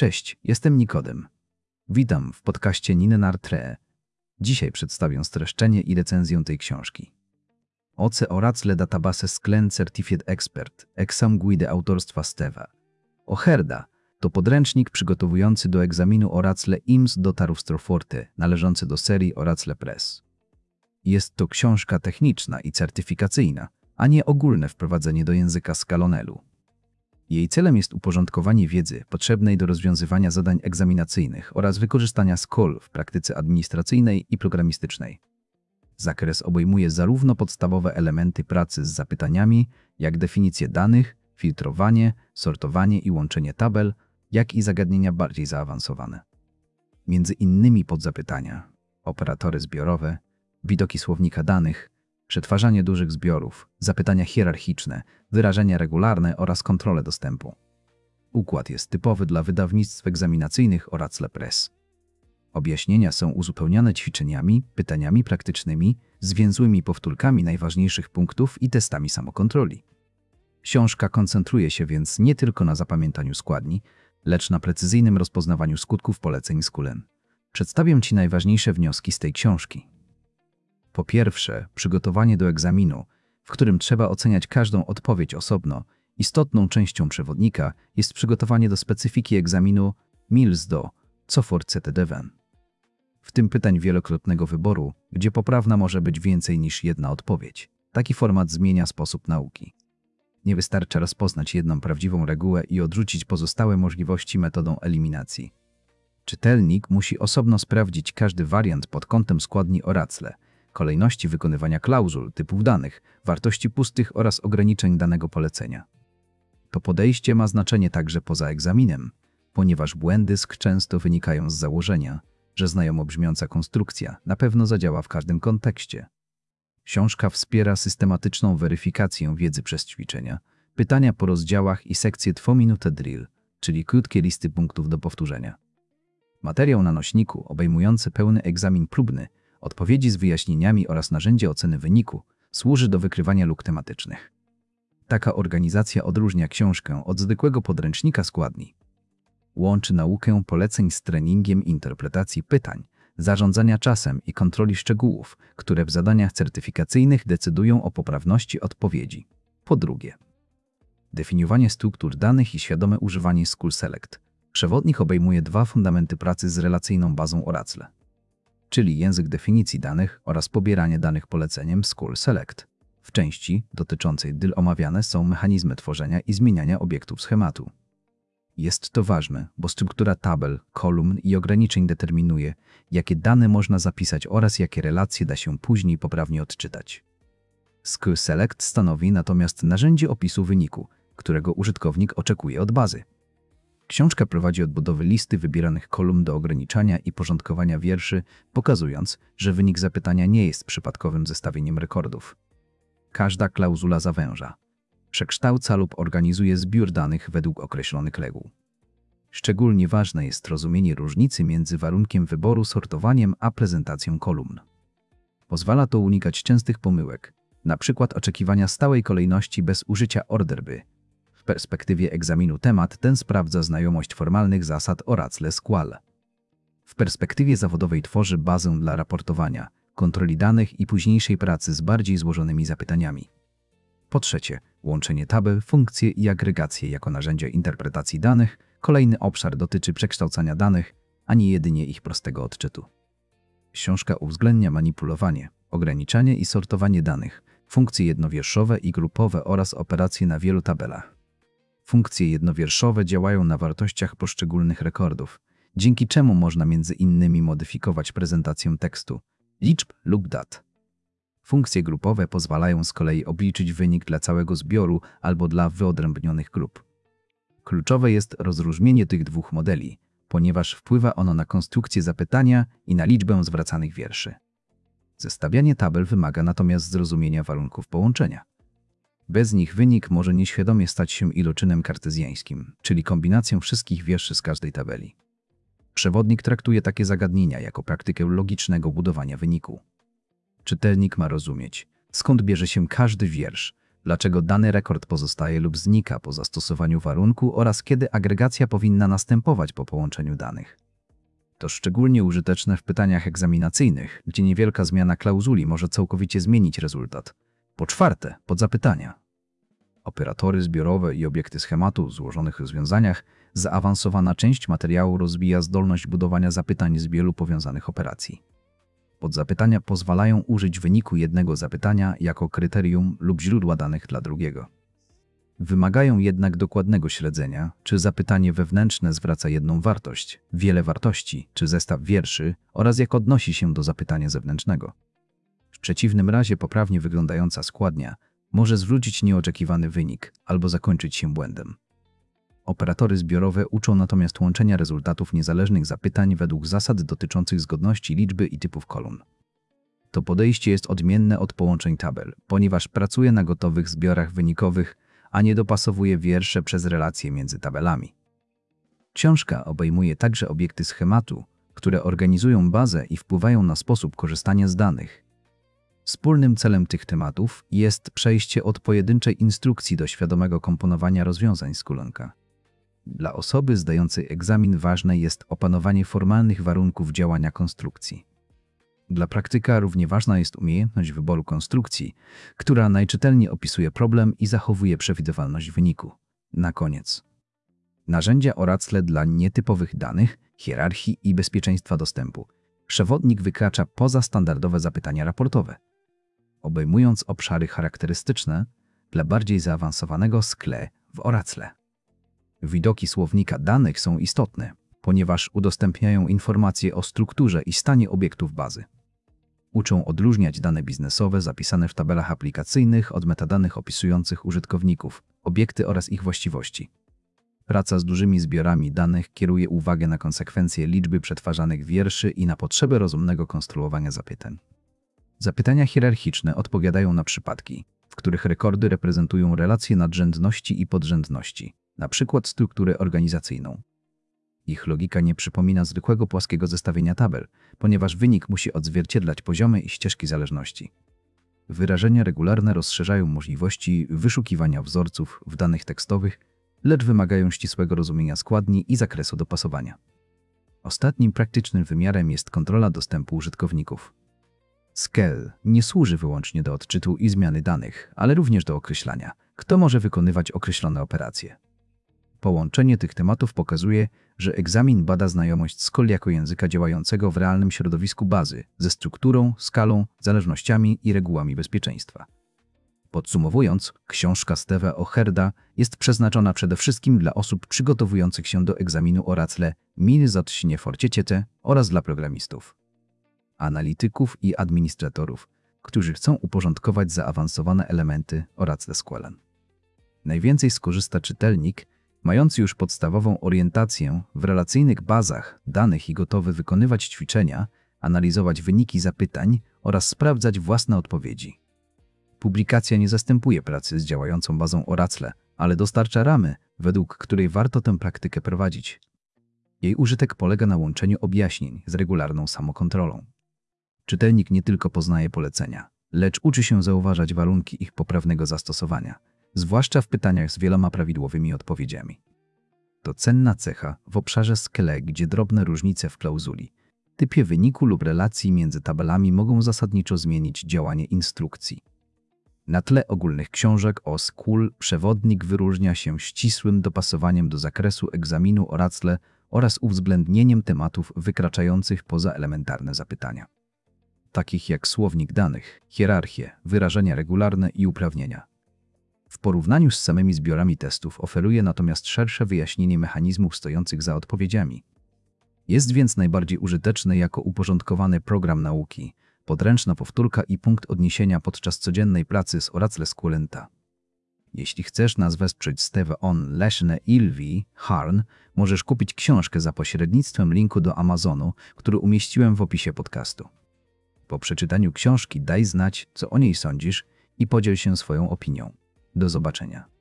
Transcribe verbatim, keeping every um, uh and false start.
Cześć, jestem Nikodem. Witam w podcaście Ninenartre. Dzisiaj przedstawię streszczenie i recenzję tej książki. Oce Oracle Database Sclen Certified Expert, Exam Guide autorstwa Steve'a O'Herda to podręcznik przygotowujący do egzaminu Oracle I M S do Tarustroforte, należący do serii Oracle Press. Jest to książka techniczna i certyfikacyjna, a nie ogólne wprowadzenie do języka Scalonelu. Jej celem jest uporządkowanie wiedzy potrzebnej do rozwiązywania zadań egzaminacyjnych oraz wykorzystania S Q L w praktyce administracyjnej i programistycznej. Zakres obejmuje zarówno podstawowe elementy pracy z zapytaniami, jak definicje danych, filtrowanie, sortowanie i łączenie tabel, jak i zagadnienia bardziej zaawansowane. Między innymi podzapytania, operatory zbiorowe, widoki słownika danych, przetwarzanie dużych zbiorów, zapytania hierarchiczne, wyrażenia regularne oraz kontrolę dostępu. Układ jest typowy dla wydawnictw egzaminacyjnych Oracle Press. Objaśnienia są uzupełniane ćwiczeniami, pytaniami praktycznymi, zwięzłymi powtórkami najważniejszych punktów i testami samokontroli. Książka koncentruje się więc nie tylko na zapamiętaniu składni, lecz na precyzyjnym rozpoznawaniu skutków poleceń S Q L-em. Przedstawię Ci najważniejsze wnioski z tej książki. Po pierwsze, przygotowanie do egzaminu, w którym trzeba oceniać każdą odpowiedź osobno. Istotną częścią przewodnika jest przygotowanie do specyfiki egzaminu M I L S do C O F O R C T D W N. W tym pytań wielokrotnego wyboru, gdzie poprawna może być więcej niż jedna odpowiedź. Taki format zmienia sposób nauki. Nie wystarcza rozpoznać jedną prawdziwą regułę i odrzucić pozostałe możliwości metodą eliminacji. Czytelnik musi osobno sprawdzić każdy wariant pod kątem składni Oracle, kolejności wykonywania klauzul, typów danych, wartości pustych oraz ograniczeń danego polecenia. To podejście ma znaczenie także poza egzaminem, ponieważ błędy S K często wynikają z założenia, że znajomo brzmiąca konstrukcja na pewno zadziała w każdym kontekście. Książka wspiera systematyczną weryfikację wiedzy przez ćwiczenia, pytania po rozdziałach i sekcje two-minute drill, czyli krótkie listy punktów do powtórzenia. Materiał na nośniku obejmujący pełny egzamin próbny, odpowiedzi z wyjaśnieniami oraz narzędzie oceny wyniku służy do wykrywania luk tematycznych. Taka organizacja odróżnia książkę od zwykłego podręcznika składni. Łączy naukę poleceń z treningiem interpretacji pytań, zarządzania czasem i kontroli szczegółów, które w zadaniach certyfikacyjnych decydują o poprawności odpowiedzi. Po drugie, definiowanie struktur danych i świadome używanie S Q L Select. Przewodnik obejmuje dwa fundamenty pracy z relacyjną bazą Oracle, czyli język definicji danych oraz pobieranie danych poleceniem S Q L Select. W części dotyczącej D I L omawiane są mechanizmy tworzenia i zmieniania obiektów schematu. Jest to ważne, bo struktura tabel, kolumn i ograniczeń determinuje, jakie dane można zapisać oraz jakie relacje da się później poprawnie odczytać. S Q L Select stanowi natomiast narzędzie opisu wyniku, którego użytkownik oczekuje od bazy. Książka prowadzi od budowy listy wybieranych kolumn do ograniczania i porządkowania wierszy, pokazując, że wynik zapytania nie jest przypadkowym zestawieniem rekordów. Każda klauzula zawęża, przekształca lub organizuje zbiór danych według określonych reguł. Szczególnie ważne jest rozumienie różnicy między warunkiem wyboru, sortowaniem a prezentacją kolumn. Pozwala to unikać częstych pomyłek, np. oczekiwania stałej kolejności bez użycia order by. W perspektywie egzaminu temat ten sprawdza znajomość formalnych zasad Oracle S Q L. W perspektywie zawodowej tworzy bazę dla raportowania, kontroli danych i późniejszej pracy z bardziej złożonymi zapytaniami. Po trzecie, łączenie tabel, funkcje i agregacje jako narzędzia interpretacji danych. Kolejny obszar dotyczy przekształcania danych, a nie jedynie ich prostego odczytu. Książka uwzględnia manipulowanie, ograniczanie i sortowanie danych, funkcje jednowierszowe i grupowe oraz operacje na wielu tabelach. Funkcje jednowierszowe działają na wartościach poszczególnych rekordów, dzięki czemu można między innymi modyfikować prezentację tekstu, liczb lub dat. Funkcje grupowe pozwalają z kolei obliczyć wynik dla całego zbioru albo dla wyodrębnionych grup. Kluczowe jest rozróżnienie tych dwóch modeli, ponieważ wpływa ono na konstrukcję zapytania i na liczbę zwracanych wierszy. Zestawianie tabel wymaga natomiast zrozumienia warunków połączenia. Bez nich wynik może nieświadomie stać się iloczynem kartezjańskim, czyli kombinacją wszystkich wierszy z każdej tabeli. Przewodnik traktuje takie zagadnienia jako praktykę logicznego budowania wyniku. Czytelnik ma rozumieć, skąd bierze się każdy wiersz, dlaczego dany rekord pozostaje lub znika po zastosowaniu warunku oraz kiedy agregacja powinna następować po połączeniu danych. To szczególnie użyteczne w pytaniach egzaminacyjnych, gdzie niewielka zmiana klauzuli może całkowicie zmienić rezultat. Po czwarte, podzapytania. Operatory zbiorowe i obiekty schematu w złożonych rozwiązaniach. Zaawansowana część materiału rozwija zdolność budowania zapytań z wielu powiązanych operacji. Podzapytania pozwalają użyć wyniku jednego zapytania jako kryterium lub źródła danych dla drugiego. Wymagają jednak dokładnego śledzenia, czy zapytanie wewnętrzne zwraca jedną wartość, wiele wartości, czy zestaw wierszy oraz jak odnosi się do zapytania zewnętrznego. W przeciwnym razie poprawnie wyglądająca składnia może zwrócić nieoczekiwany wynik albo zakończyć się błędem. Operatory zbiorowe uczą natomiast łączenia rezultatów niezależnych zapytań według zasad dotyczących zgodności liczby i typów kolumn. To podejście jest odmienne od połączeń tabel, ponieważ pracuje na gotowych zbiorach wynikowych, a nie dopasowuje wiersze przez relacje między tabelami. Książka obejmuje także obiekty schematu, które organizują bazę i wpływają na sposób korzystania z danych. Wspólnym celem tych tematów jest przejście od pojedynczej instrukcji do świadomego komponowania rozwiązań z kulenka. Dla osoby zdającej egzamin ważne jest opanowanie formalnych warunków działania konstrukcji. Dla praktyka równie ważna jest umiejętność wyboru konstrukcji, która najczytelniej opisuje problem i zachowuje przewidywalność wyniku. Na koniec. Narzędzia Oracle dla nietypowych danych, hierarchii i bezpieczeństwa dostępu. Przewodnik wykracza poza standardowe zapytania raportowe, obejmując obszary charakterystyczne dla bardziej zaawansowanego S Q L w Oracle. Widoki słownika danych są istotne, ponieważ udostępniają informacje o strukturze i stanie obiektów bazy. Uczą odróżniać dane biznesowe zapisane w tabelach aplikacyjnych od metadanych opisujących użytkowników, obiekty oraz ich właściwości. Praca z dużymi zbiorami danych kieruje uwagę na konsekwencje liczby przetwarzanych wierszy i na potrzebę rozumnego konstruowania zapytań. Zapytania hierarchiczne odpowiadają na przypadki, w których rekordy reprezentują relacje nadrzędności i podrzędności, na przykład strukturę organizacyjną. Ich logika nie przypomina zwykłego płaskiego zestawienia tabel, ponieważ wynik musi odzwierciedlać poziomy i ścieżki zależności. Wyrażenia regularne rozszerzają możliwości wyszukiwania wzorców w danych tekstowych, lecz wymagają ścisłego rozumienia składni i zakresu dopasowania. Ostatnim praktycznym wymiarem jest kontrola dostępu użytkowników. S Q L nie służy wyłącznie do odczytu i zmiany danych, ale również do określania, kto może wykonywać określone operacje. Połączenie tych tematów pokazuje, że egzamin bada znajomość S Q L jako języka działającego w realnym środowisku bazy, ze strukturą, skalą, zależnościami i regułami bezpieczeństwa. Podsumowując, książka Steve'a O'Herda jest przeznaczona przede wszystkim dla osób przygotowujących się do egzaminu Oracle Microsoft Fortinet oraz dla programistów, analityków i administratorów, którzy chcą uporządkować zaawansowane elementy Oracle S Q L. Najwięcej skorzysta czytelnik, mający już podstawową orientację w relacyjnych bazach danych i gotowy wykonywać ćwiczenia, analizować wyniki zapytań oraz sprawdzać własne odpowiedzi. Publikacja nie zastępuje pracy z działającą bazą Oracle, ale dostarcza ramy, według której warto tę praktykę prowadzić. Jej użytek polega na łączeniu objaśnień z regularną samokontrolą. Czytelnik nie tylko poznaje polecenia, lecz uczy się zauważać warunki ich poprawnego zastosowania, zwłaszcza w pytaniach z wieloma prawidłowymi odpowiedziami. To cenna cecha w obszarze S Q L, gdzie drobne różnice w klauzuli, typie wyniku lub relacji między tabelami mogą zasadniczo zmienić działanie instrukcji. Na tle ogólnych książek o S Q L przewodnik wyróżnia się ścisłym dopasowaniem do zakresu egzaminu Oracle oraz uwzględnieniem tematów wykraczających poza elementarne zapytania, takich jak słownik danych, hierarchie, wyrażenia regularne i uprawnienia. W porównaniu z samymi zbiorami testów oferuje natomiast szersze wyjaśnienie mechanizmów stojących za odpowiedziami. Jest więc najbardziej użyteczny jako uporządkowany program nauki, podręczna powtórka i punkt odniesienia podczas codziennej pracy z Oracle S Q L. Jeśli chcesz nas wesprzeć Steve on Leszne Ilvi Harn, możesz kupić książkę za pośrednictwem linku do Amazonu, który umieściłem w opisie podcastu. Po przeczytaniu książki daj znać, co o niej sądzisz i podziel się swoją opinią. Do zobaczenia.